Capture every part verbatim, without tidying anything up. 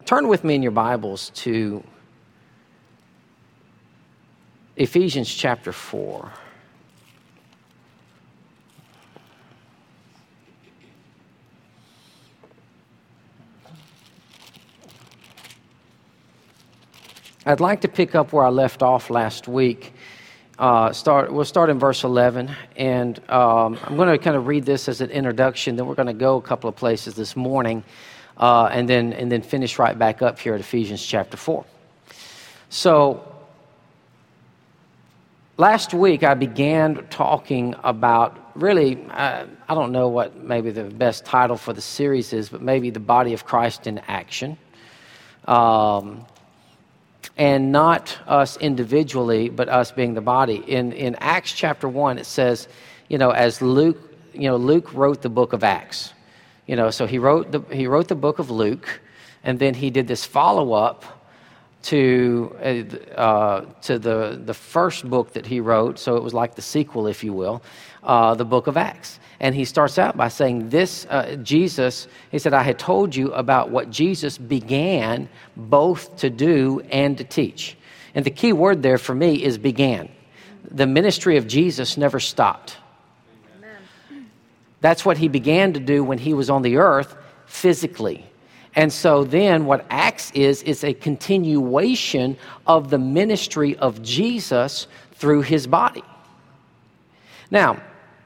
turn with me in your Bibles to Ephesians chapter four. I'd like to pick up where I left off last week. Uh, start. We'll start in verse eleven, and um, I'm going to kind of read this as an introduction. Then we're going to go a couple of places this morning, uh, and then and then finish right back up here at Ephesians chapter four. So last week I began talking about really, uh, I don't know what maybe the best title for the series is, but maybe the body of Christ in action. Um, And not us individually, but us being the body. In in Acts chapter one, it says, you know, as Luke, you know, Luke wrote the book of Acts. You know, so he wrote the he wrote the book of Luke, and then he did this follow up to uh, to the the first book that he wrote. So it was like the sequel, if you will, uh, the book of Acts. And he starts out by saying this, uh, Jesus, he said, I had told you about what Jesus began both to do and to teach. And the key word there for me is began. The ministry of Jesus never stopped. Amen. That's what he began to do when he was on the earth physically. And so then what Acts is, is a continuation of the ministry of Jesus through his body. Now,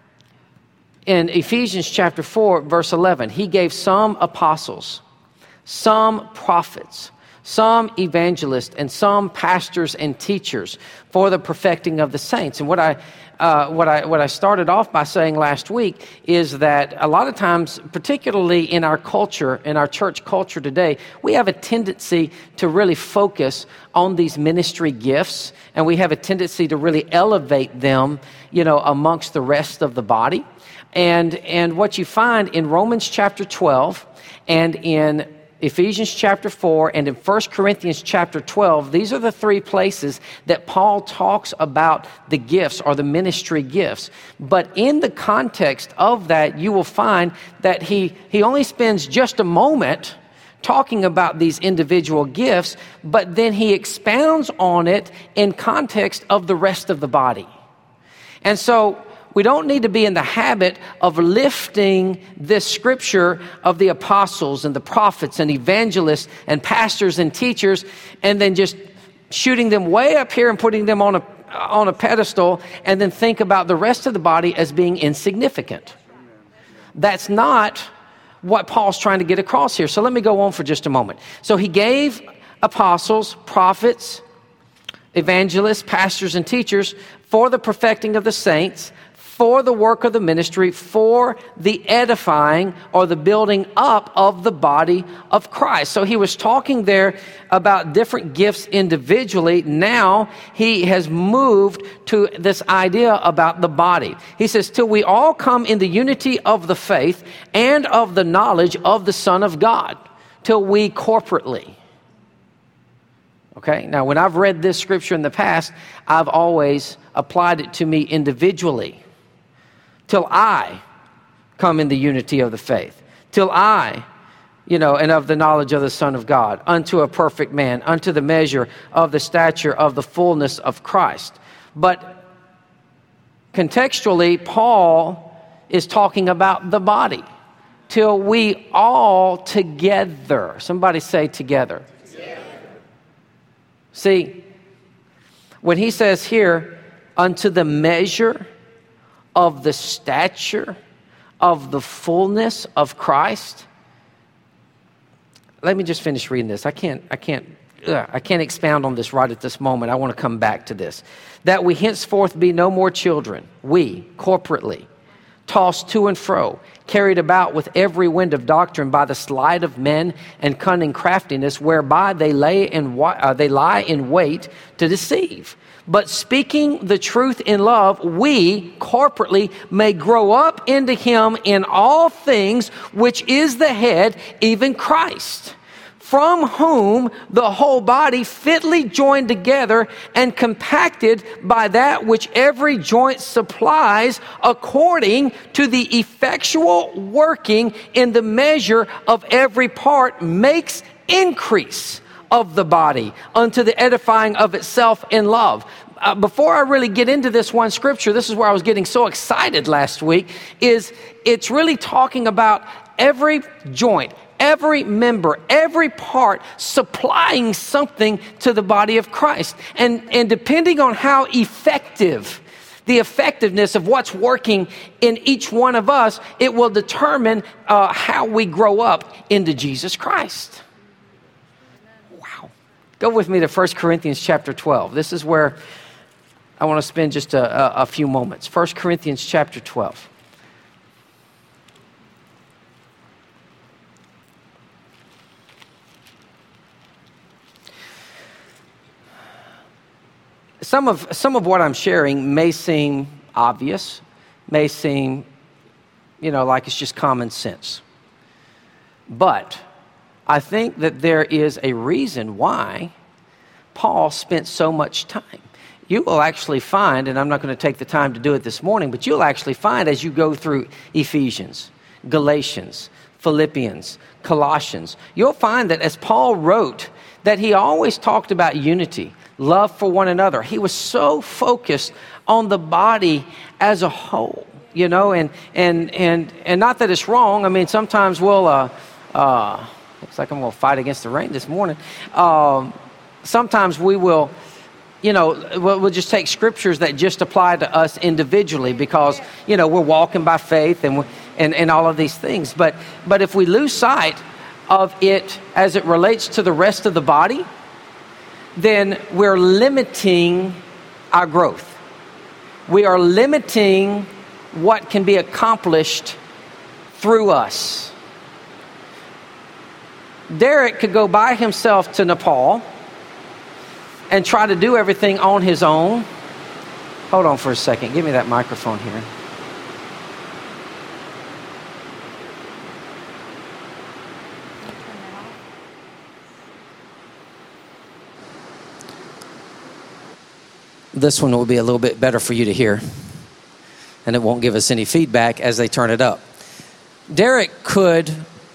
in Ephesians chapter four, verse eleven, he gave some apostles, some prophets, some evangelists, and some pastors and teachers for the perfecting of the saints. And what I, uh, what I, what I started off by saying last week is that a lot of times, particularly in our culture, in our church culture today, we have a tendency to really focus on these ministry gifts, and we have a tendency to really elevate them, you know, amongst the rest of the body. And and what you find in Romans chapter twelve and in Ephesians chapter four and in First Corinthians chapter twelve, these are the three places that Paul talks about the gifts or the ministry gifts. But in the context of that, you will find that he, he only spends just a moment talking about these individual gifts, but then he expounds on it in context of the rest of the body. And so we don't need to be in the habit of lifting this scripture of the apostles and the prophets and evangelists and pastors and teachers and then just shooting them way up here and putting them on a on a pedestal and then think about the rest of the body as being insignificant. That's not what Paul's trying to get across here. So let me go on for just a moment. So he gave apostles, prophets, evangelists, pastors, and teachers for the perfecting of the saints, for the work of the ministry, for the edifying or the building up of the body of Christ. So he was talking there about different gifts individually. Now he has moved to this idea about the body. He says, till we all come in the unity of the faith and of the knowledge of the Son of God, till we corporately. Okay, now when I've read this scripture in the past, I've always applied it to me individually. Till I come in the unity of the faith. Till I, you know, and of the knowledge of the Son of God, unto a perfect man, unto the measure of the stature of the fullness of Christ. But contextually, Paul is talking about the body. Till we all together. Somebody say together. Together. See, when he says here, unto the measure of the stature of the fullness of Christ. Let me just finish reading this. I can't, I can't, ugh, I can't expound on this right at this moment. I want to come back to this. That we henceforth be no more children, we, corporately, tossed to and fro, carried about with every wind of doctrine by the sleight of men and cunning craftiness, whereby they lay in uh, they lie in wait to deceive. But speaking the truth in love, we corporately may grow up into him in all things, which is the head, even Christ, from whom the whole body fitly joined together and compacted by that which every joint supplies, according to the effectual working in the measure of every part, makes increase of the body unto the edifying of itself in love. Uh, before I really get into this one scripture, this is where I was getting so excited last week, is it's really talking about every joint, every member, every part supplying something to the body of Christ. And, and depending on how effective, the effectiveness of what's working in each one of us, it will determine uh, how we grow up into Jesus Christ. Wow. Go with me to First Corinthians chapter twelve. This is where I want to spend just a, a, a few moments. First Corinthians chapter twelve. Some of, some of what I'm sharing may seem obvious, may seem, you know, like it's just common sense. But I think that there is a reason why Paul spent so much time. You will actually find, and I'm not going to take the time to do it this morning, but you'll actually find as you go through Ephesians, Galatians, Philippians, Colossians, you'll find that as Paul wrote, that he always talked about unity, love for one another. He was so focused on the body as a whole, you know, and and and and not that it's wrong. I mean, sometimes we'll, uh, uh, looks like I'm going to fight against the rain this morning. Um, sometimes we will, you know, we'll, we'll just take scriptures that just apply to us individually because, you know, we're walking by faith and we, and and all of these things. But but if we lose sight of it as it relates to the rest of the body, then we're limiting our growth. We are limiting what can be accomplished through us. Derek could go by himself to Nepal and try to do everything on his own. Hold on for a second. Give me that microphone here. This one will be a little bit better for you to hear, and it won't give us any feedback as they turn it up. Derek could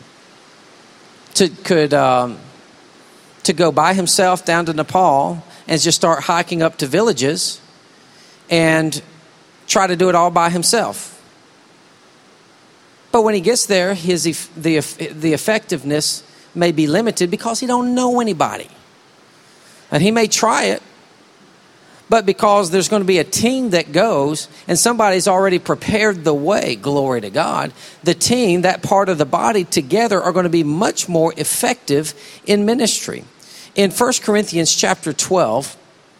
to could um, to go by himself down to Nepal and just start hiking up to villages and try to do it all by himself. But when he gets there, his the the effectiveness may be limited because he don't know anybody, and he may try it. But because there's going to be a team that goes and somebody's already prepared the way, glory to God, the team, that part of the body together are going to be much more effective in ministry. In First Corinthians chapter twelve,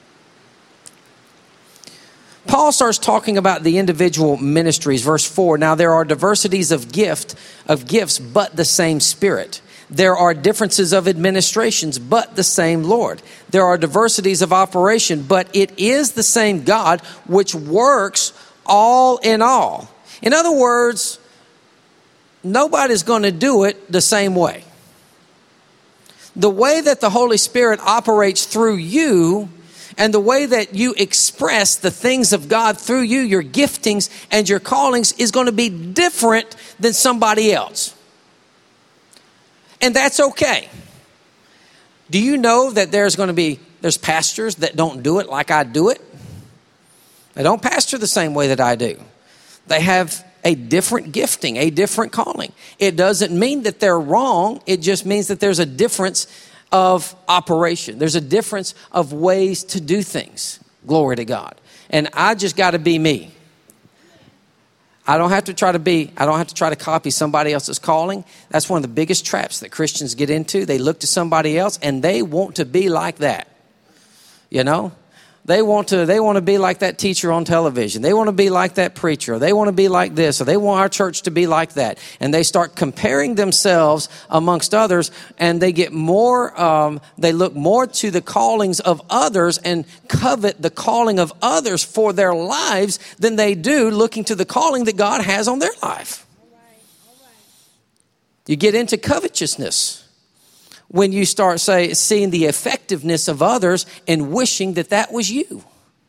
Paul starts talking about the individual ministries. Verse four, now there are diversities of gift, of gifts, but the same Spirit. There are differences of administrations, but the same Lord. There are diversities of operation, but it is the same God which works all in all. In other words, nobody's going to do it the same way. The way that the Holy Spirit operates through you and the way that you express the things of God through you, your giftings and your callings, is going to be different than somebody else. And that's okay. Do you know that there's going to be, there's pastors that don't do it like I do it? They don't pastor the same way that I do. They have a different gifting, a different calling. It doesn't mean that they're wrong. It just means that there's a difference of operation. There's a difference of ways to do things. Glory to God. And I just got to be me. I don't have to try to be, I don't have to try to copy somebody else's calling. That's one of the biggest traps that Christians get into. They look to somebody else and they want to be like that. You know, they want to, they want to be like that teacher on television. They want to be like that preacher. Or they want to be like this, or they want our church to be like that. And they start comparing themselves amongst others, and they get more, um, they look more to the callings of others and covet the calling of others for their lives than they do looking to the calling that God has on their life. All right, all right. You get into covetousness when you start say, seeing the effectiveness of others and wishing that that was you.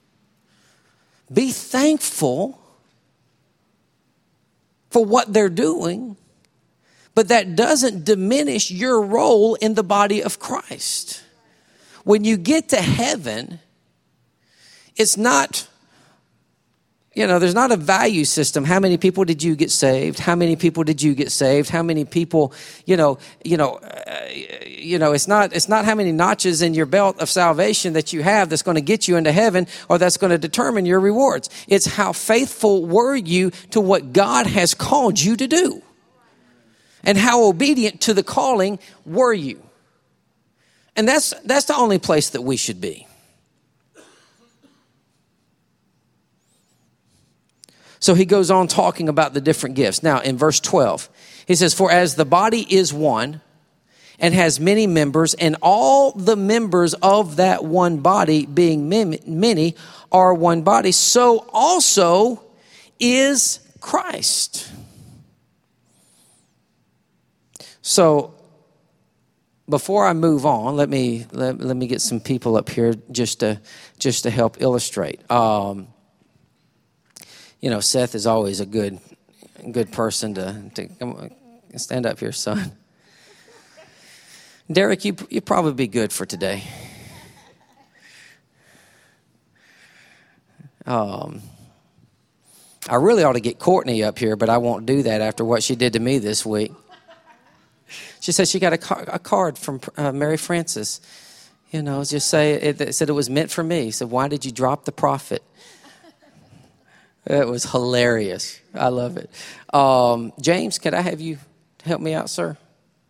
Be thankful for what they're doing, but that doesn't diminish your role in the body of Christ. When you get to heaven, it's not, you know, there's not a value system. How many people did you get saved? How many people did you get saved? How many people, you know, you know, uh, you know, it's not, it's not how many notches in your belt of salvation that you have that's going to get you into heaven or that's going to determine your rewards. It's how faithful were you to what God has called you to do? And how obedient to the calling were you? And that's, that's the only place that we should be. So he goes on talking about the different gifts. Now, in verse twelve, he says, for as the body is one and has many members, and all the members of that one body, being many, are one body, so also is Christ. So, before I move on, let me let, let me get some people up here just to just to help illustrate. Um, You know, Seth is always a good, good person to, to come on, stand up here, son. Derek, you you probably be good for today. Um, I really ought to get Courtney up here, but I won't do that after what she did to me this week. She said she got a, car, a card from uh, Mary Frances. You know, just say it, it said it was meant for me. So why did you drop the prophet? It was hilarious. I love it. Um, James, could I have you help me out, sir?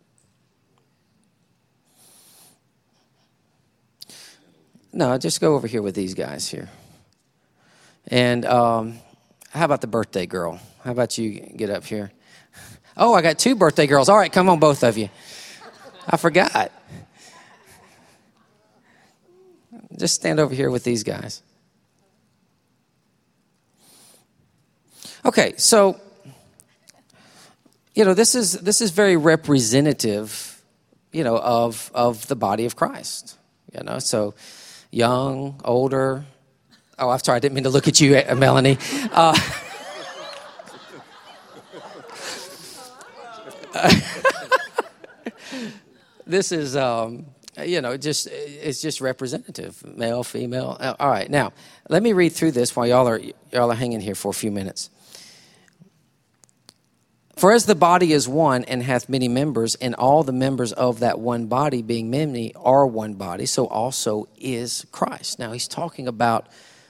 No, just go over here with these guys here. And um, how about the birthday girl? How about you get up here? Oh, I got two birthday girls. All right, come on, both of you. I forgot. Just stand over here with these guys. Okay, so, you know, this is this is very representative, you know, of of the body of Christ. You know, so young, older. Oh, I'm sorry, I didn't mean to look at you, Melanie. Uh, this is, um, you know, just it's just representative, male, female. All right, now let me read through this while y'all are y'all are hanging here for a few minutes. For as the body is one and hath many members, and all the members of that one body, being many, are one body, so also is Christ. Now he's talking about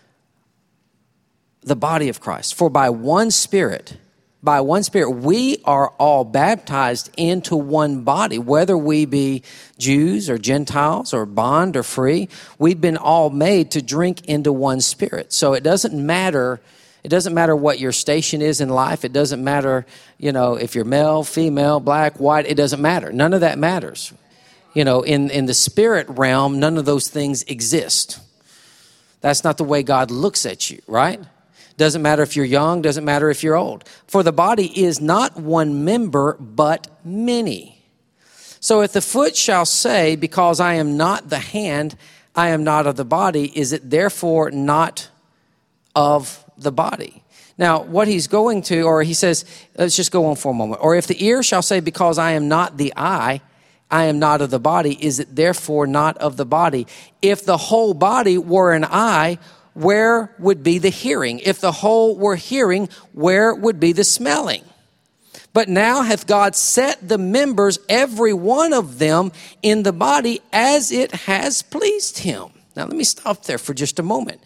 the body of Christ. For by one Spirit, by one Spirit, we are all baptized into one body, whether we be Jews or Gentiles or bond or free. We've been all made to drink into one Spirit. So it doesn't matter. It doesn't matter what your station is in life. It doesn't matter, you know, if you're male, female, black, white. It doesn't matter. None of that matters. You know, in, in the spirit realm, none of those things exist. That's not the way God looks at you, right? Doesn't matter if you're young. Doesn't matter if you're old. For the body is not one member, but many. So if the foot shall say, because I am not the hand, I am not of the body, is it therefore not of the body? Now, what he's going to, or he says, let's just go on for a moment. Or if the ear shall say, because I am not the eye, I am not of the body, is it therefore not of the body? If the whole body were an eye, where would be the hearing? If the whole were hearing, where would be the smelling? But now hath God set the members, every one of them, in the body as it has pleased him. Now, let me stop there for just a moment.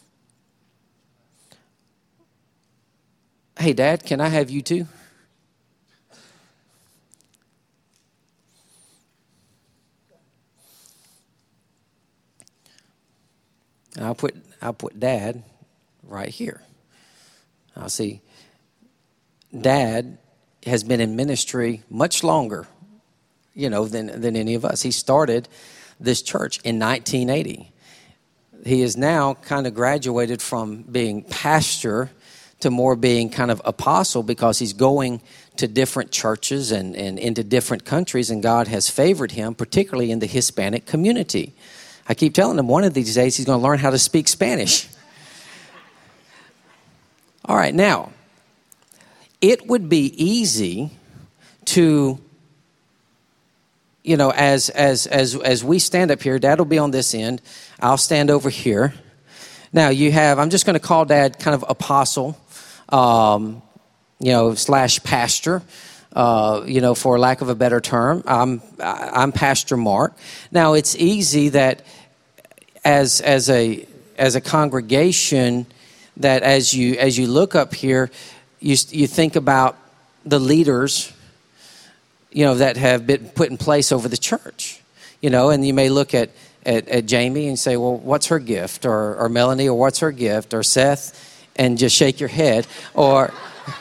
Hey, Dad, can I have you too? And I'll put I'll put Dad right here. I'll see. Dad has been in ministry much longer, you know, than than any of us. He started this church in nineteen eighty. He is now kind of graduated from being pastor to more being kind of apostle, because he's going to different churches and, and into different countries, and God has favored him, particularly in the Hispanic community. I keep telling him one of these days he's going to learn how to speak Spanish. All right, now, it would be easy to, you know, as as as as we stand up here, Dad will be on this end. I'll stand over here. Now you have, I'm just going to call Dad kind of apostle, um, you know, slash pastor, uh, you know, for lack of a better term. I'm I'm Pastor Mark. Now it's easy that as as a as a congregation, that as you as you look up here, you you think about the leaders, you know, that have been put in place over the church, you know, and you may look at At, at Jamie and say, well, what's her gift? Or, or Melanie, or what's her gift? Or Seth, and just shake your head. Or,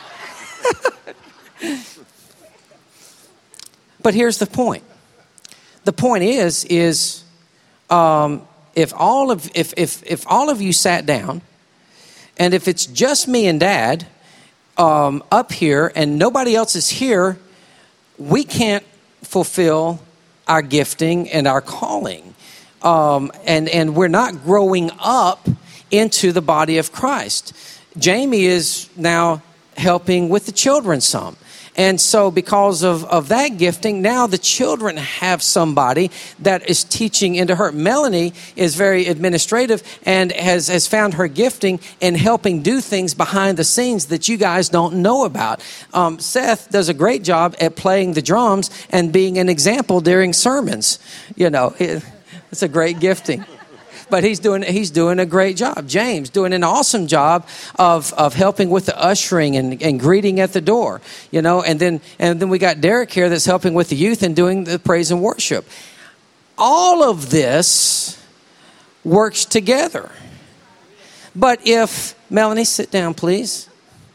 but here's the point. The point is, is um, if all of if if if all of you sat down, and if it's just me and Dad um, up here, and nobody else is here, we can't fulfill our gifting and our calling. Um, and, and we're not growing up into the body of Christ. Jamie is now helping with the children some. And so because of, of that gifting, now the children have somebody that is teaching into her. Melanie is very administrative and has, has found her gifting in helping do things behind the scenes that you guys don't know about. Um, Seth does a great job at playing the drums and being an example during sermons. You know, it, it's a great gifting. But he's doing he's doing a great job. James doing an awesome job of, of helping with the ushering and, and greeting at the door, you know. And then and then we got Derek here that's helping with the youth and doing the praise and worship. All of this works together. But if Melanie, sit down, please,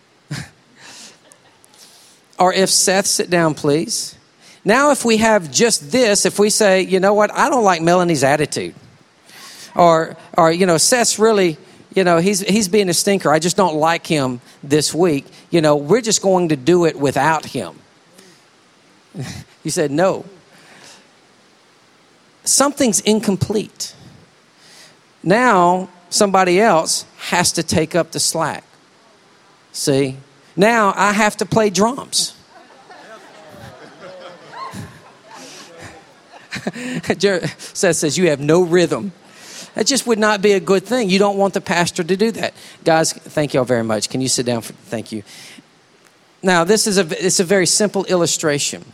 or if Seth, sit down, please. Now, if we have just this, if we say, you know what, I don't like Melanie's attitude. Or, or you know, Seth's really, you know, he's he's being a stinker. I just don't like him this week. You know, we're just going to do it without him. You said no. Something's incomplete. Now, somebody else has to take up the slack. See? Now, I have to play drums. Seth says, you have no rhythm. That just would not be a good thing. You don't want the pastor to do that. Guys, thank you all very much. Can you sit down? For, thank you. Now, this is a, it's a very simple illustration.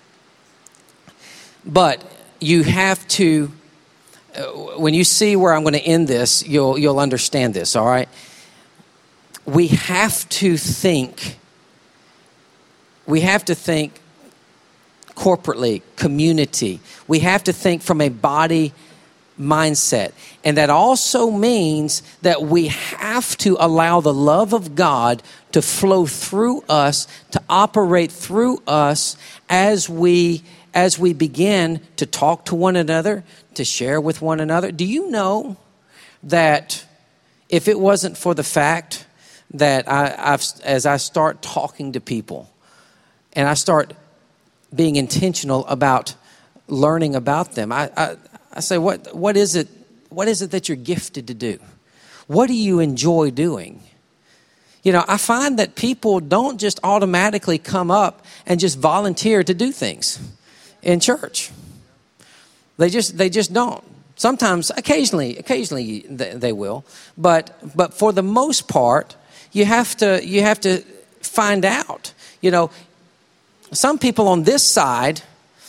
But you have to, uh, when you see where I'm going to end this, you'll you'll understand this, all right? We have to think, we have to think corporately, community. We have to think from a body mindset. And that also means that we have to allow the love of God to flow through us, to operate through us as we as we begin to talk to one another, to share with one another. Do you know that if it wasn't for the fact that I, I've, as I start talking to people and I start being intentional about learning about them, I, I I say, what what is it? What is it that you're gifted to do? What do you enjoy doing? You know, I find that people don't just automatically come up and just volunteer to do things in church. They just they just don't. Sometimes, occasionally, occasionally they, they will, but but for the most part, you have to you have to find out. You know, some people on this side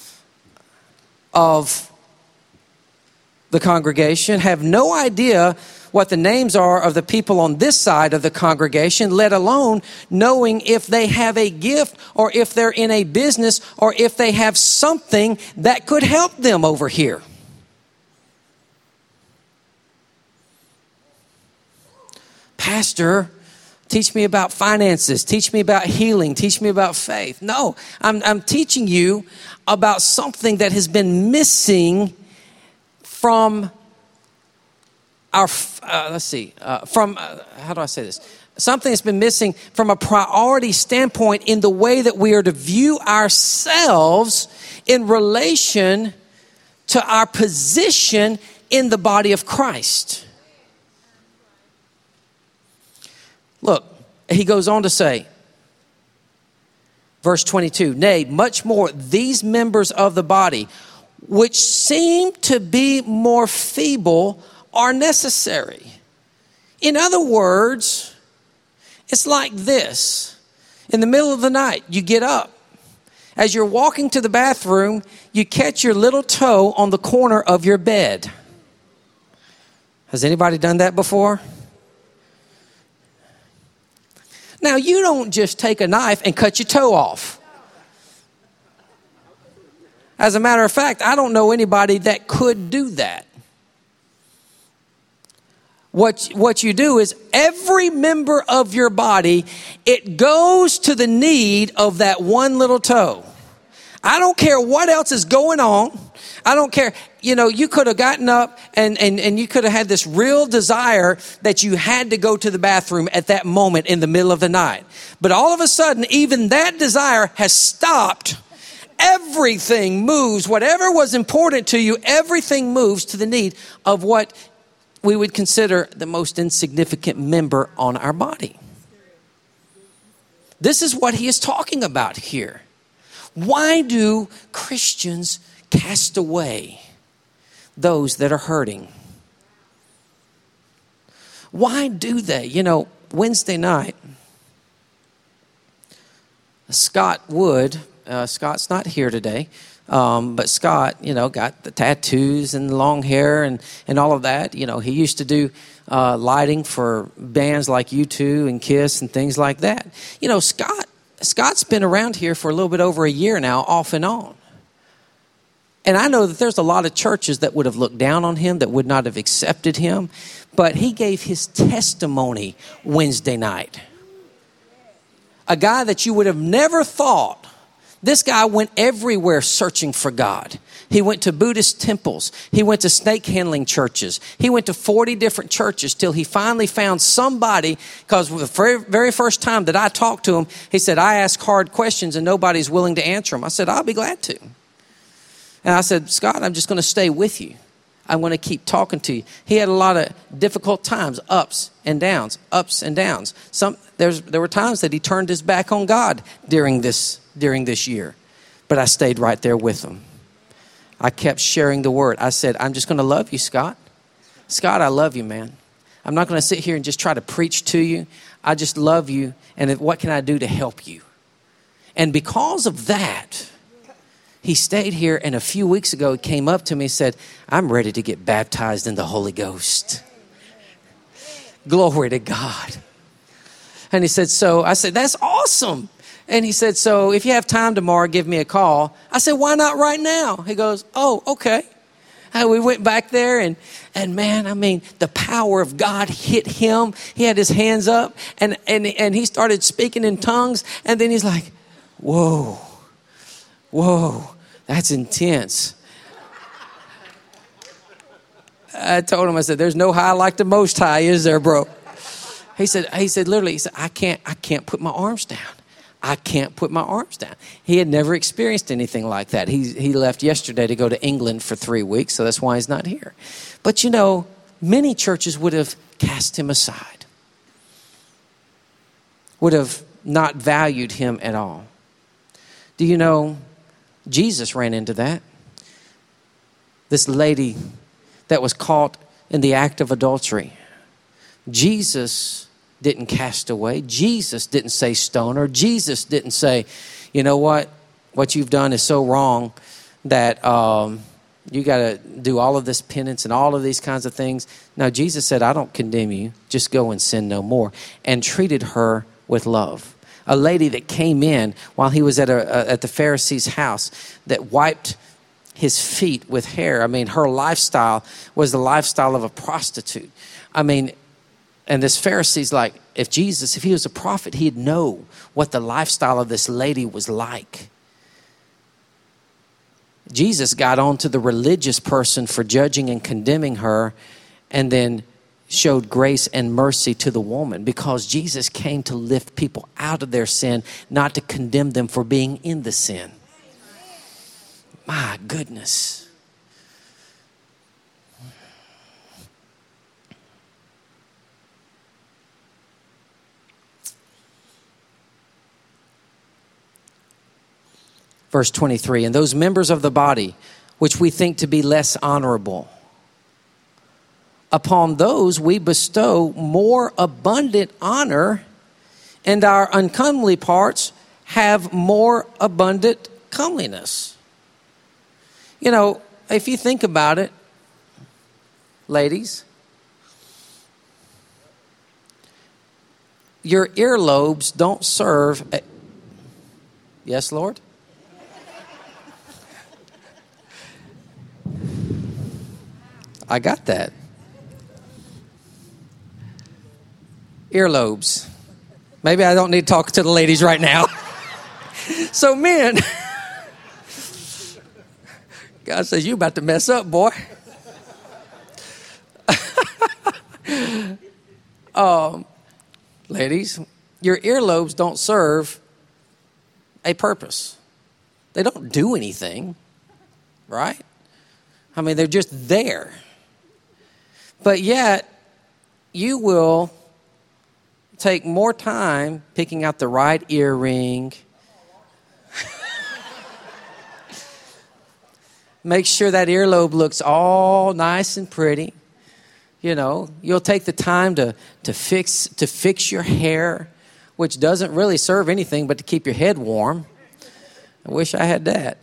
of the congregation have no idea what the names are of the people on this side of the congregation, let alone knowing if they have a gift or if they're in a business or if they have something that could help them over here. Pastor, teach me about finances, teach me about healing, teach me about faith. No, I'm, I'm teaching you about something that has been missing from our, uh, let's see, uh, from, uh, how do I say this? Something that's been missing from a priority standpoint in the way that we are to view ourselves in relation to our position in the body of Christ. Look, he goes on to say, Verse twenty-two, nay, much more, these members of the body, which seem to be more feeble, are necessary. In other words, it's like this. In the middle of the night, you get up. As you're walking to the bathroom, you catch your little toe on the corner of your bed. Has anybody done that before? Now, you don't just take a knife and cut your toe off. As a matter of fact, I don't know anybody that could do that. What, what you do is every member of your body, it goes to the need of that one little toe. I don't care what else is going on. I don't care. You know, you could have gotten up and, and, and you could have had this real desire that you had to go to the bathroom at that moment in the middle of the night. But all of a sudden, even that desire has stopped. Everything moves. Whatever was important to you, everything moves to the need of what we would consider the most insignificant member on our body. This is what he is talking about here. Why do Christians cast away those that are hurting? Why do they? You know, Wednesday night, Scott Wood, uh, Scott's not here today, um, but Scott, you know, got the tattoos and the long hair and, and all of that. You know, he used to do uh, lighting for bands like U two and Kiss and things like that. You know, Scott, Scott's been around here for a little bit over a year now, off and on. And I know that there's a lot of churches that would have looked down on him, that would not have accepted him. But he gave his testimony Wednesday night. A guy that you would have never thought. This guy went everywhere searching for God. He went to Buddhist temples. He went to snake handling churches. He went to forty different churches till he finally found somebody, because the very, very first time that I talked to him, he said, I ask hard questions and nobody's willing to answer them. I said, I'll be glad to. And I said, Scott, I'm just going to stay with you. I'm going to keep talking to you. He had a lot of difficult times, ups and downs, ups and downs. Some there's there were times that he turned his back on God during this during this year. But I stayed right there with him. I kept sharing the word. I said, I'm just going to love you, Scott. Scott, I love you, man. I'm not going to sit here and just try to preach to you. I just love you. And if, what can I do to help you? And because of that, he stayed here, and a few weeks ago, he came up to me and said, I'm ready to get baptized in the Holy Ghost. Glory to God. And he said, so I said, that's awesome. And he said, so if you have time tomorrow, give me a call. I said, why not right now? He goes, oh, okay. And we went back there, and, and man, I mean, the power of God hit him. He had his hands up, and, and, and he started speaking in tongues. And then he's like, whoa, whoa, that's intense. I told him, I said, there's no high like the Most High, is there, bro? He said, he said, literally, he said, I can't, I can't put my arms down. I can't put my arms down. He had never experienced anything like that. He he left yesterday to go to England for three weeks, so that's why he's not here. But you know, many churches would have cast him aside, would have not valued him at all. Do you know, Jesus ran into that? This lady that was caught in the act of adultery. Jesus didn't cast away. Jesus didn't say stone her. Jesus didn't say, you know what, what you've done is so wrong that um, you got to do all of this penance and all of these kinds of things. No, Jesus said, I don't condemn you. Just go and sin no more. And treated her with love. A lady that came in while he was at a, a at the Pharisee's house that wiped his feet with hair. I mean, her lifestyle was the lifestyle of a prostitute. I mean, and this Pharisee's like, if Jesus, if he was a prophet, he'd know what the lifestyle of this lady was like. Jesus got on to the religious person for judging and condemning her, and then showed grace and mercy to the woman, because Jesus came to lift people out of their sin, not to condemn them for being in the sin. My goodness. Verse twenty-three, and those members of the body which we think to be less honorable, upon those we bestow more abundant honor, and our uncomely parts have more abundant comeliness. You know, if you think about it, ladies, your earlobes don't serve. A, yes, Lord? I got that. Earlobes. Maybe I don't need to talk to the ladies right now. So men, God says, you about to mess up, boy. um, ladies, your earlobes don't serve a purpose. They don't do anything, right? I mean, they're just there. But yet, you will take more time picking out the right earring. Make sure that earlobe looks all nice and pretty. You know, you'll take the time to, to fix to fix your hair, which doesn't really serve anything but to keep your head warm. I wish I had that.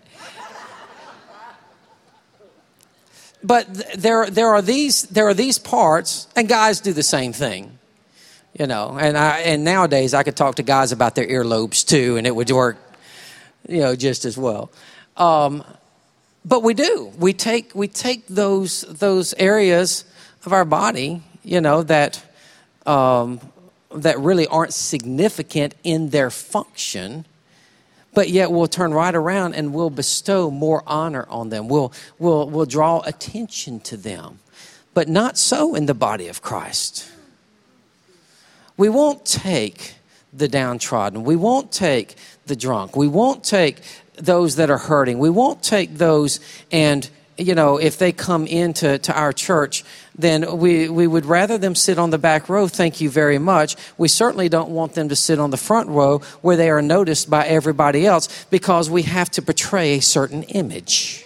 But there, there are these, there are these parts, and guys do the same thing, you know. And I, and nowadays I could talk to guys about their earlobes too, and it would work, you know, just as well. Um, but we do. We take, we take those, those areas of our body, you know, that, um, that really aren't significant in their function, but yet we'll turn right around and we'll bestow more honor on them. We'll, we'll, we'll draw attention to them. But not so in the body of Christ. We won't take the downtrodden. We won't take the drunk. We won't take those that are hurting. We won't take those and, you know, if they come into to our church, then we, we would rather them sit on the back row, thank you very much. We certainly don't want them to sit on the front row where they are noticed by everybody else, because we have to portray a certain image.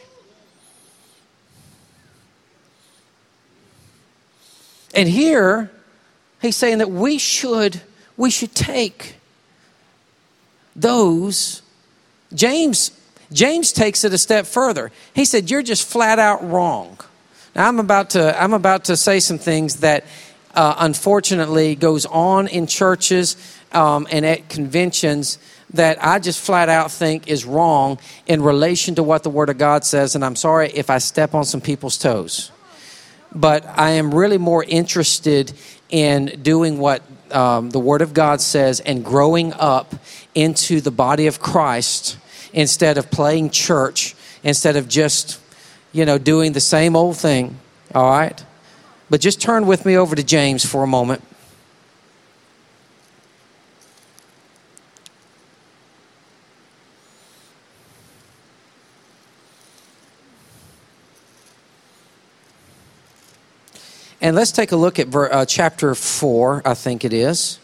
And here, he's saying that we should, we should take those. James James takes it a step further. He said, you're just flat out wrong. Now, I'm about to I'm about to say some things that uh, unfortunately goes on in churches um, and at conventions that I just flat out think is wrong in relation to what the Word of God says. And I'm sorry if I step on some people's toes. But I am really more interested in doing what um, the Word of God says and growing up into the body of Christ instead of playing church, instead of just, you know, doing the same old thing, all right? But just turn with me over to James for a moment. And let's take a look at uh, chapter four, I think it is.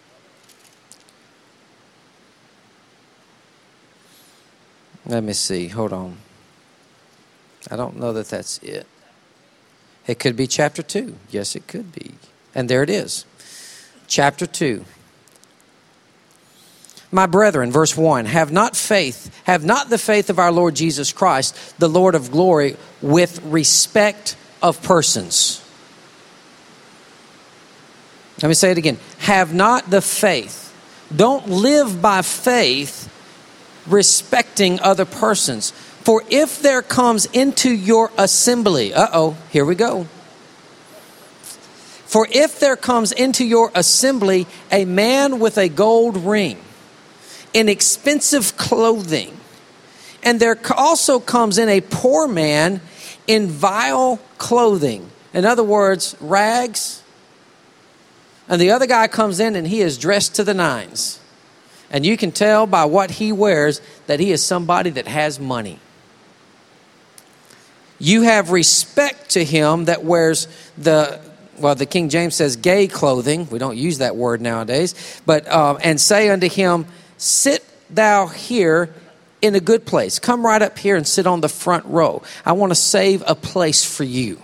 Let me see. Hold on. I don't know that that's it. It could be chapter two. Yes, it could be. And there it is. Chapter two. My brethren, verse one, have not faith, have not the faith of our Lord Jesus Christ, the Lord of glory, with respect of persons. Let me say it again. Have not the faith. Don't live by faith respecting other persons. For if there comes into your assembly, uh-oh, here we go. For if there comes into your assembly a man with a gold ring, in expensive clothing, and there also comes in a poor man in vile clothing. In other words, rags. And the other guy comes in and he is dressed to the nines. And you can tell by what he wears that he is somebody that has money. You have respect to him that wears the, well, the King James says gay clothing. We don't use that word nowadays. But, um, and say unto him, sit thou here in a good place. Come right up here and sit on the front row. I want to save a place for you.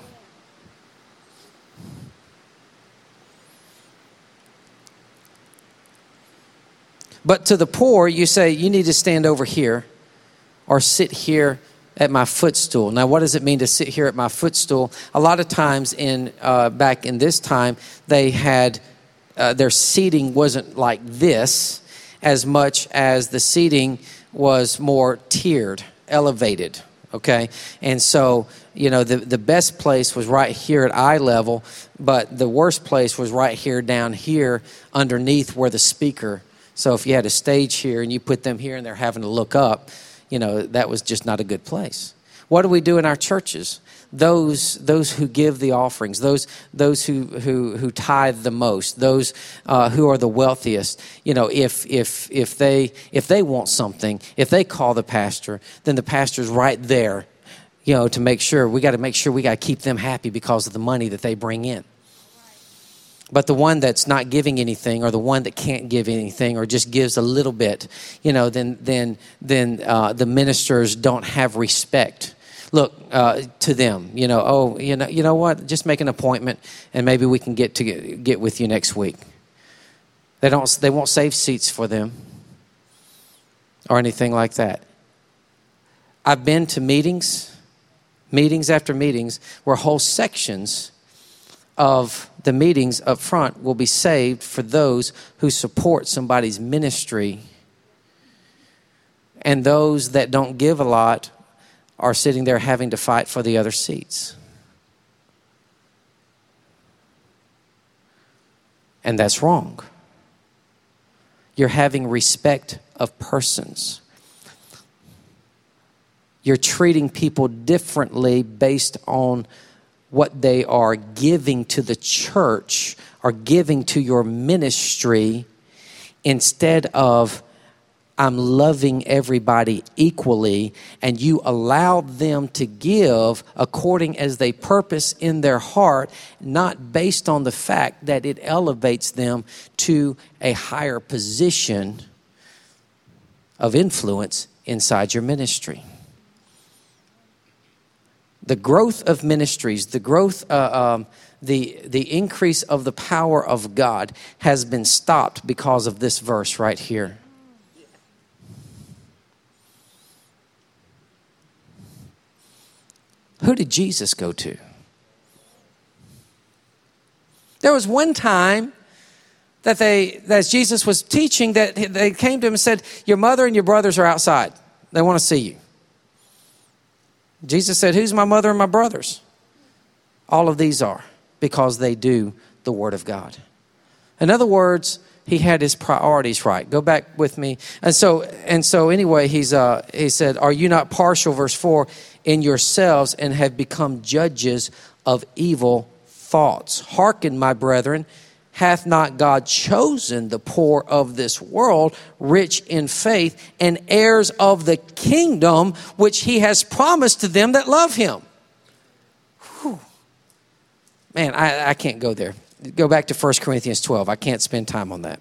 But to the poor, you say, you need to stand over here or sit here at my footstool. Now, what does it mean to sit here at my footstool? A lot of times in uh, back in this time, they had uh, their seating wasn't like this as much as the seating was more tiered, elevated, okay? And so, you know, the, the best place was right here at eye level, but the worst place was right here down here underneath where the speaker. So if you had a stage here and you put them here and they're having to look up, you know, that was just not a good place. What do we do in our churches? Those those who give the offerings, those those who who who tithe the most, those uh, who are the wealthiest. You know, if if if they if they want something, if they call the pastor, then the pastor's right there. You know, to make sure we got to make sure we got to keep them happy because of the money that they bring in. But the one that's not giving anything, or the one that can't give anything, or just gives a little bit, you know, then then then uh, the ministers don't have respect. Look uh, to them, you know. Oh, you know, you know what? Just make an appointment, and maybe we can get to get, get with you next week. They don't. They won't save seats for them, or anything like that. I've been to meetings, meetings after meetings, where whole sections of the meetings up front will be saved for those who support somebody's ministry. And those that don't give a lot are sitting there having to fight for the other seats. And that's wrong. You're having respect of persons. You're treating people differently based on what they are giving to the church or giving to your ministry, instead of I'm loving everybody equally, and you allow them to give according as they purpose in their heart, not based on the fact that it elevates them to a higher position of influence inside your ministry. The growth of ministries, the growth, uh, um, the the increase of the power of God has been stopped because of this verse right here. Who did Jesus go to? There was one time that they, that as Jesus was teaching, that they came to him and said, your mother and your brothers are outside. They want to see you. Jesus said, who's my mother and my brothers? All of these are, because they do the word of God. In other words, he had his priorities right. Go back with me. And so, and so anyway, he's uh, he said, are you not partial, verse four, in yourselves, and have become judges of evil thoughts? Hearken, my brethren, hath not God chosen the poor of this world, rich in faith, and heirs of the kingdom which he has promised to them that love him? Whew. Man, I, I can't go there. Go back to First Corinthians twelve. I can't spend time on that.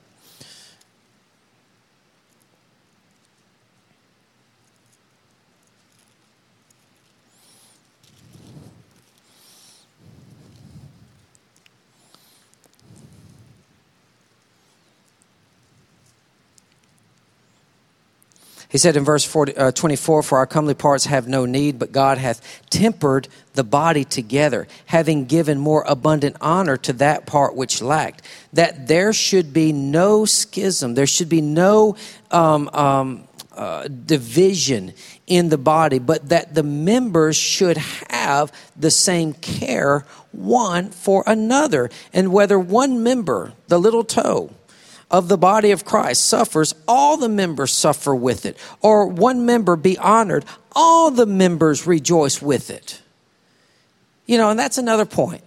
He said in verse forty, uh, twenty-four, for our comely parts have no need, but God hath tempered the body together, having given more abundant honor to that part which lacked, that there should be no schism, there should be no um, um, uh, division in the body, but that the members should have the same care one for another. And whether one member, the little toe, of the body of Christ suffers, all the members suffer with it. Or one member be honored, all the members rejoice with it. You know, and that's another point.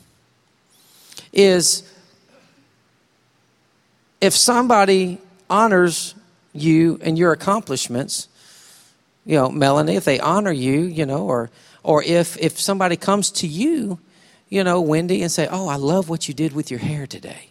Is if somebody honors you and your accomplishments, you know, Melanie, if they honor you, you know, or or if if somebody comes to you, you know, Wendy, and say, oh, I love what you did with your hair today.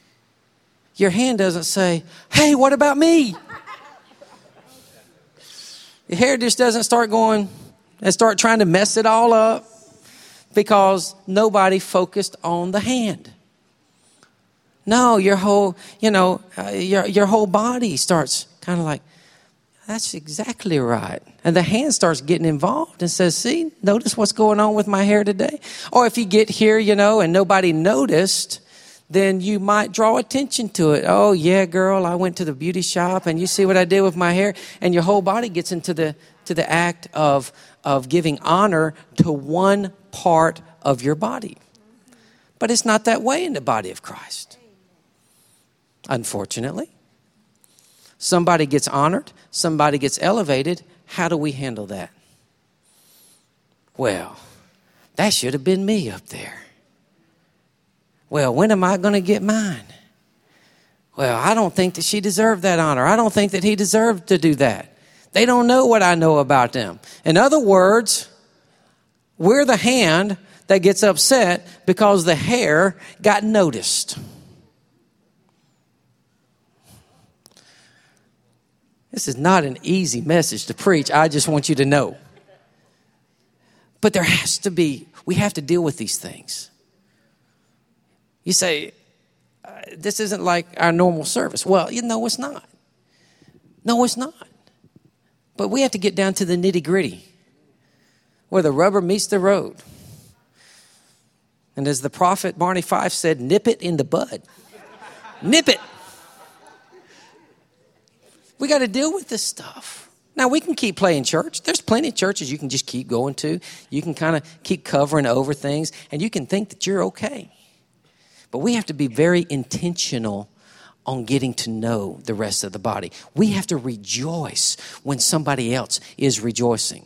Your hand doesn't say, hey, what about me? The hair just doesn't start going and start trying to mess it all up because nobody focused on the hand. No, your whole, you know, uh, your your whole body starts kind of like, that's exactly right. And the hand starts getting involved and says, see, notice what's going on with my hair today? Or if you get here, you know, and nobody noticed, then you might draw attention to it. Oh, yeah, girl, I went to the beauty shop and you see what I did with my hair. And your whole body gets into the to the act of, of giving honor to one part of your body. But it's not that way in the body of Christ. Unfortunately, somebody gets honored, somebody gets elevated. How do we handle that? Well, that should have been me up there. Well, when am I going to get mine? Well, I don't think that she deserved that honor. I don't think that he deserved to do that. They don't know what I know about them. In other words, we're the hand that gets upset because the hair got noticed. This is not an easy message to preach. I just want you to know. But there has to be, we have to deal with these things. You say, uh, this isn't like our normal service. Well, you know, it's not. No, it's not. But we have to get down to the nitty gritty where the rubber meets the road. And as the prophet Barney Fife said, nip it in the bud. Nip it. We got to deal with this stuff. Now, we can keep playing church. There's plenty of churches you can just keep going to. You can kind of keep covering over things, and you can think that you're okay. But we have to be very intentional on getting to know the rest of the body. We have to rejoice when somebody else is rejoicing.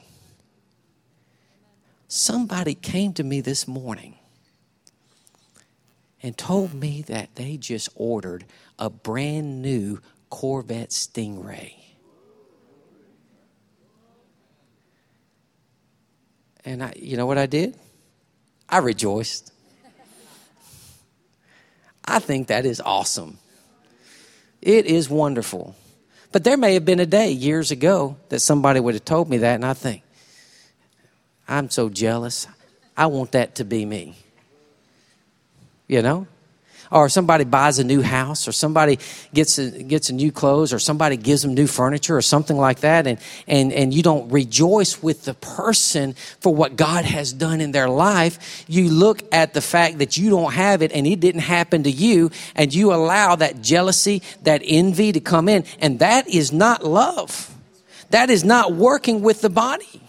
Somebody came to me this morning and told me that they just ordered a brand new Corvette Stingray. And I, you know what I did? I rejoiced. I think that is awesome. It is wonderful. But there may have been a day years ago that somebody would have told me that, and I think, I'm so jealous. I want that to be me. You know? Or somebody buys a new house, or somebody gets a, gets a new clothes, or somebody gives them new furniture or something like that, and, and, and you don't rejoice with the person for what God has done in their life. You look at the fact that you don't have it and it didn't happen to you, and you allow that jealousy, that envy to come in, and that is not love. That is not working with the body.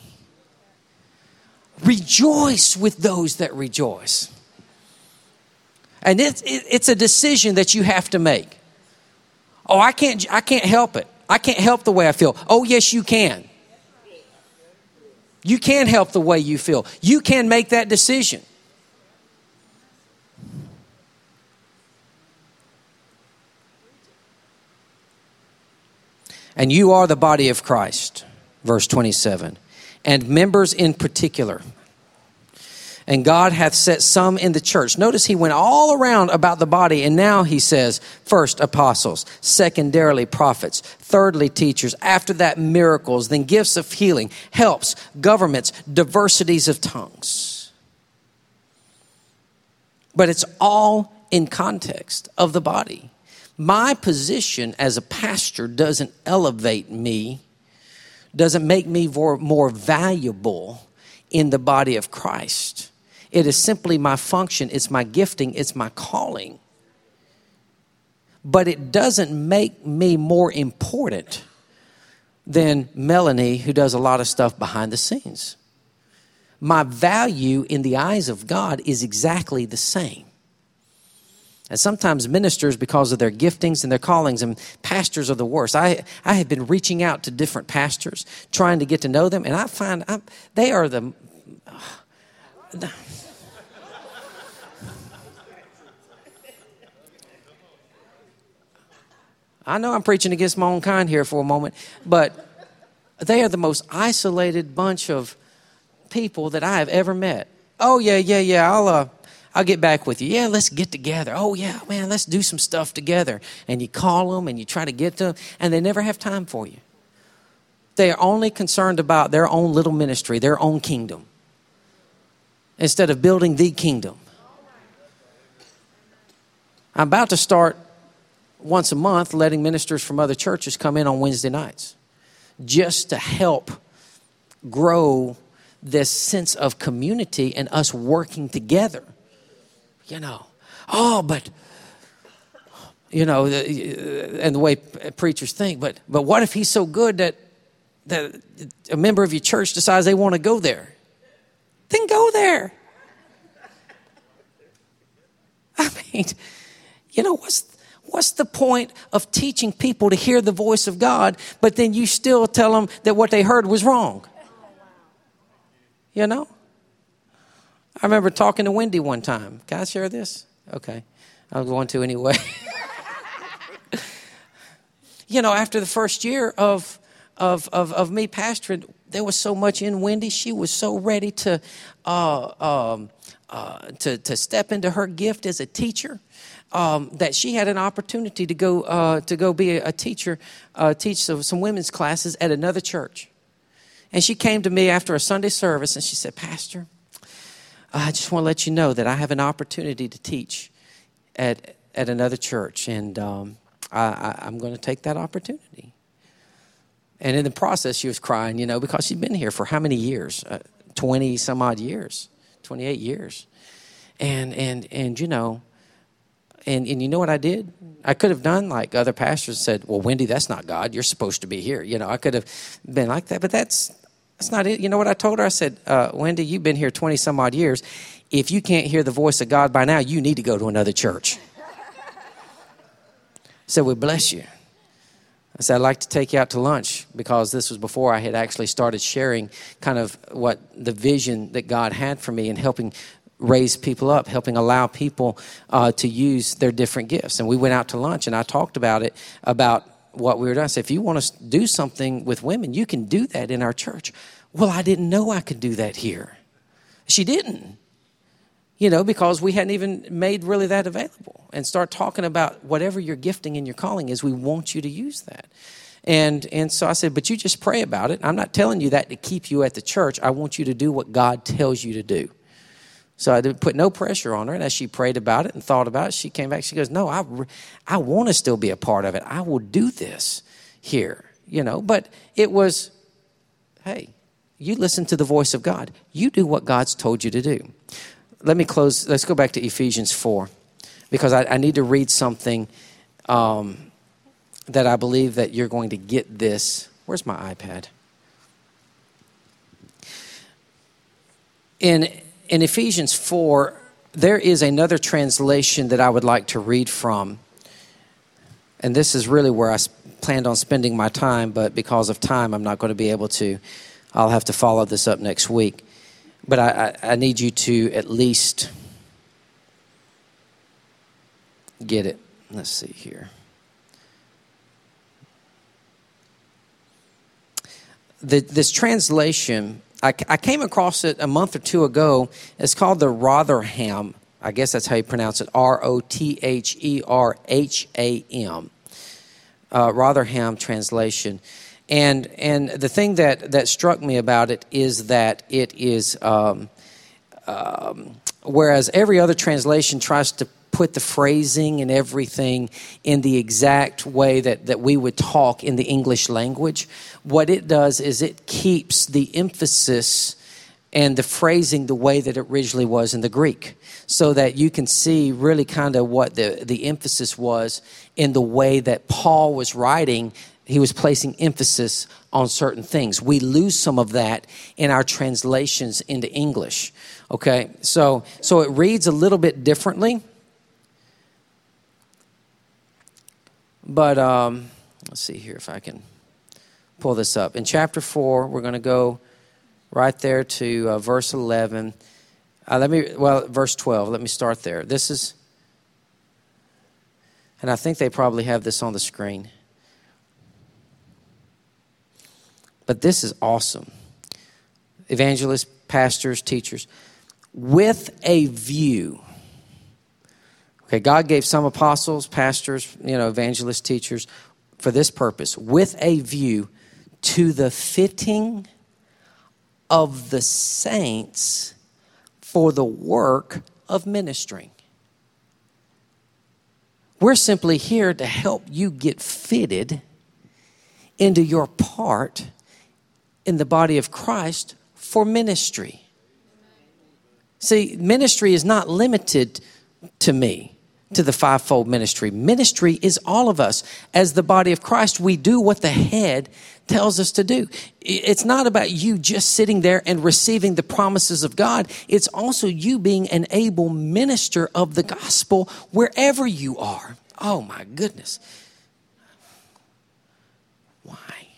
Rejoice with those that rejoice. And it's, it's a decision that you have to make. Oh, I can't, I can't help it. I can't help the way I feel. Oh, yes, you can. You can help the way you feel. You can make that decision. And you are the body of Christ, verse twenty-seven, and members in particular. And God hath set some in the church. Notice he went all around about the body. And now he says, first apostles, secondarily prophets, thirdly teachers, after that miracles, then gifts of healing, helps, governments, diversities of tongues. But it's all in context of the body. My position as a pastor doesn't elevate me, doesn't make me more, more valuable in the body of Christ. It is simply my function. It's my gifting. It's my calling. But it doesn't make me more important than Melanie, who does a lot of stuff behind the scenes. My value in the eyes of God is exactly the same. And sometimes ministers, because of their giftings and their callings, and pastors are the worst. I, I have been reaching out to different pastors, trying to get to know them, and I find I'm, they are the... Uh, the I know I'm preaching against my own kind here for a moment, but they are the most isolated bunch of people that I have ever met. Oh, yeah, yeah, yeah, I'll uh, I'll get back with you. Yeah, let's get together. Oh, yeah, man, let's do some stuff together. And you call them and you try to get to them, and they never have time for you. They are only concerned about their own little ministry, their own kingdom, instead of building the kingdom. I'm about to start once a month letting ministers from other churches come in on Wednesday nights just to help grow this sense of community and us working together. You know, oh, but, you know, and the way preachers think, but but what if he's so good that, that a member of your church decides they want to go there? Then go there. I mean, you know, what's what's the point of teaching people to hear the voice of God, but then you still tell them that what they heard was wrong? You know? I remember talking to Wendy one time. Can I share this? Okay. I'm going to anyway. You know, after the first year of, of, of, of me pastoring, there was so much in Wendy. She was so ready to, uh, um, uh, to, to step into her gift as a teacher. Um, that she had an opportunity to go uh, to go be a, a teacher, uh, teach some, some women's classes at another church. And she came to me after a Sunday service and she said, Pastor, I just want to let you know that I have an opportunity to teach at at another church, and um, I, I, I'm going to take that opportunity. And in the process, she was crying, you know, because she'd been here for how many years? Uh, twenty some odd years, twenty-eight years, and and and you know. And and you know what I did? I could have done like other pastors said, well, Wendy, that's not God. You're supposed to be here. You know, I could have been like that, but that's that's not it. You know what I told her? I said, uh, Wendy, you've been here twenty some odd years. If you can't hear the voice of God by now, you need to go to another church. So we bless you. I said, I'd like to take you out to lunch, because this was before I had actually started sharing kind of what the vision that God had for me and helping raise people up, helping allow people uh, to use their different gifts. And we went out to lunch, and I talked about it, about what we were doing. I said, if you want to do something with women, you can do that in our church. Well, I didn't know I could do that here. She didn't, you know, because we hadn't even made really that available. And start talking about whatever your gifting and your calling is, we want you to use that. And and so I said, but you just pray about it. I'm not telling you that to keep you at the church. I want you to do what God tells you to do. So I did put no pressure on her. And as she prayed about it and thought about it, she came back. She goes, no, I, I want to still be a part of it. I will do this here, you know. But it was, hey, you listen to the voice of God. You do what God's told you to do. Let me close. Let's go back to Ephesians four, because I, I need to read something um, that I believe that you're going to get this. Where's my iPad? In In Ephesians four, there is another translation that I would like to read from. And this is really where I planned on spending my time, but because of time, I'm not going to be able to. I'll have to follow this up next week. But I, I, I need you to at least get it. Let's see here. The, this translation, I, I came across it a month or two ago. It's called the Rotherham. I guess that's how you pronounce it. R O T H E R H A M. Uh, Rotherham translation. And and the thing that, that struck me about it is that it is, um, um, whereas every other translation tries to put the phrasing and everything in the exact way that, that we would talk in the English language, what it does is it keeps the emphasis and the phrasing the way that it originally was in the Greek, so that you can see really kind of what the, the emphasis was in the way that Paul was writing. He was placing emphasis on certain things. We lose some of that in our translations into English. Okay, so so it reads a little bit differently. But um, let's see here if I can pull this up. In chapter four, we're going to go right there to uh, verse eleven. Uh, let me, well, verse twelve. Let me start there. This is, and I think they probably have this on the screen. But this is awesome. Evangelists, pastors, teachers, with a view. Okay, God gave some apostles, pastors, you know, evangelists, teachers for this purpose, with a view to the fitting of the saints for the work of ministering. We're simply here to help you get fitted into your part in the body of Christ for ministry. See, ministry is not limited to me, to the fivefold ministry. Ministry is all of us. As the body of Christ, we do what the head tells us to do. It's not about you just sitting there and receiving the promises of God. It's also you being an able minister of the gospel wherever you are. Oh my goodness. Why?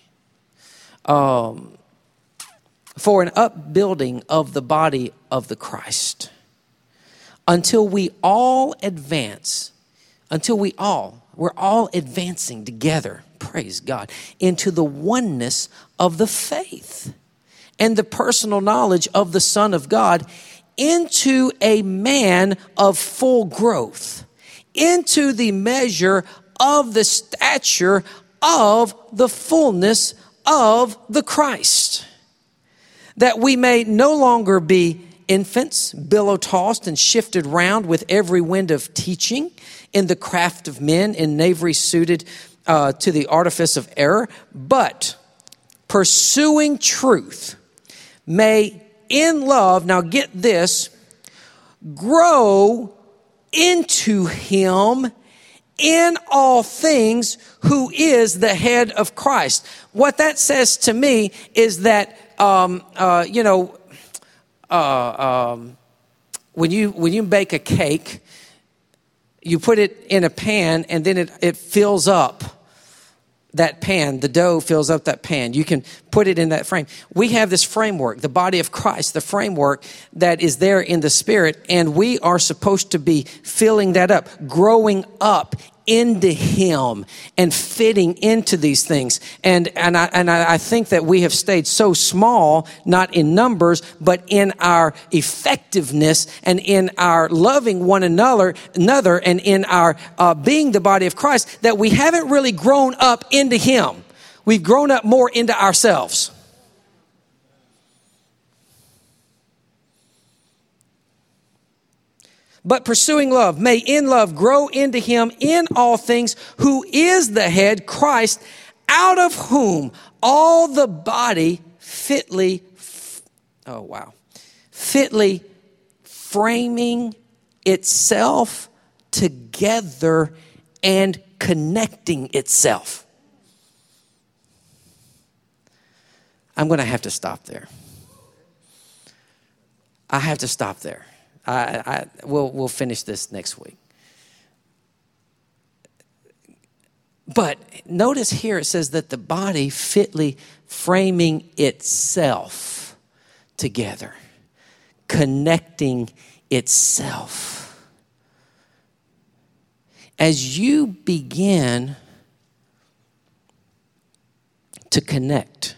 Um, for an upbuilding of the body of the Christ, until we all advance, until we all, we're all advancing together, praise God, into the oneness of the faith and the personal knowledge of the Son of God, into a man of full growth, into the measure of the stature of the fullness of the Christ, that we may no longer be infants, billow-tossed and shifted round with every wind of teaching in the craft of men, in knavery suited uh, to the artifice of error, but pursuing truth, may in love, now get this, grow into him in all things, who is the head of Christ. What that says to me is that, um, uh, you know, uh, um, when you when you bake a cake, you put it in a pan and then it, it fills up that pan. The dough fills up that pan. You can put it in that frame. We have this framework, the body of Christ, the framework that is there in the Spirit, and we are supposed to be filling that up, growing up into him and fitting into these things. And and I and I think that we have stayed so small, not in numbers, but in our effectiveness and in our loving one another, another and in our uh, being the body of Christ, that we haven't really grown up into him. We've grown up more into ourselves. But pursuing love, may in love grow into him in all things, who is the head, Christ, out of whom all the body fitly, oh wow, fitly framing itself together and connecting itself. I'm going to have to stop there. I have to stop there. I, I, we'll, we'll finish this next week. But notice here it says that the body fitly framing itself together, connecting itself. As you begin to connect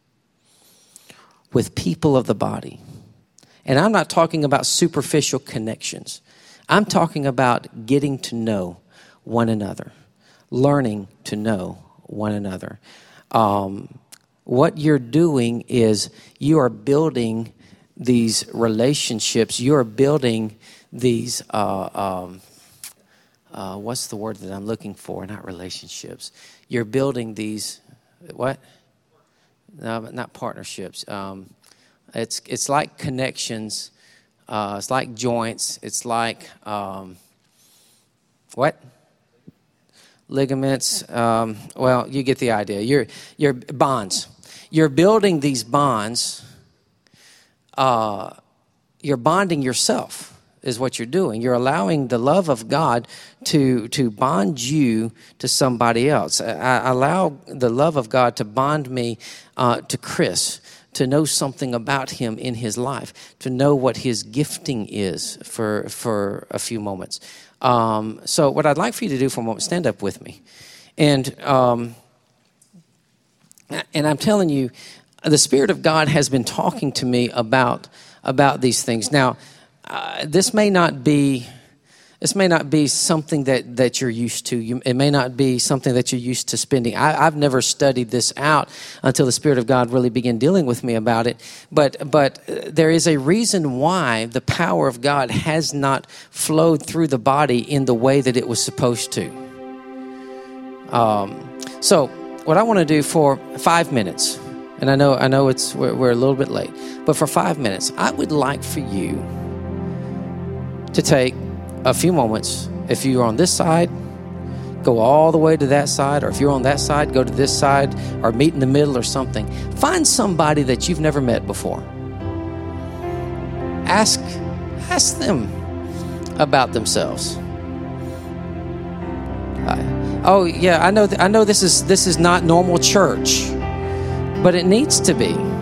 with people of the body, and I'm not talking about superficial connections. I'm talking about getting to know one another, learning to know one another. Um, what you're doing is you are building these relationships. You are building these, uh, um, uh, what's the word that I'm looking for? Not relationships. You're building these, what? No, not partnerships. Um, It's it's like connections. Uh, it's like joints. It's like um, what? Ligaments. Um, well, you get the idea. You're you're bonds. You're building these bonds. Uh, you're bonding yourself is what you're doing. You're allowing the love of God to to bond you to somebody else. I, I allow the love of God to bond me uh, to Chris, to know something about him in his life, to know what his gifting is for for a few moments. Um, so what I'd like for you to do for a moment, stand up with me. And um, and I'm telling you, the Spirit of God has been talking to me about, about these things. Now, uh, this may not be, This may not be something that, that you're used to. You, it may not be something that you're used to spending. I, I've never studied this out until the Spirit of God really began dealing with me about it. But but there is a reason why the power of God has not flowed through the body in the way that it was supposed to. Um, so what I want to do for five minutes, and I know I know it's we're, we're a little bit late, but for five minutes, I would like for you to take a few moments. If you're on this side, go all the way to that side, or if you're on that side, go to this side, or meet in the middle or something. Find somebody that you've never met before. Ask, ask them about themselves. Uh, oh yeah, I know. Th- I know this is this is not normal church, but it needs to be.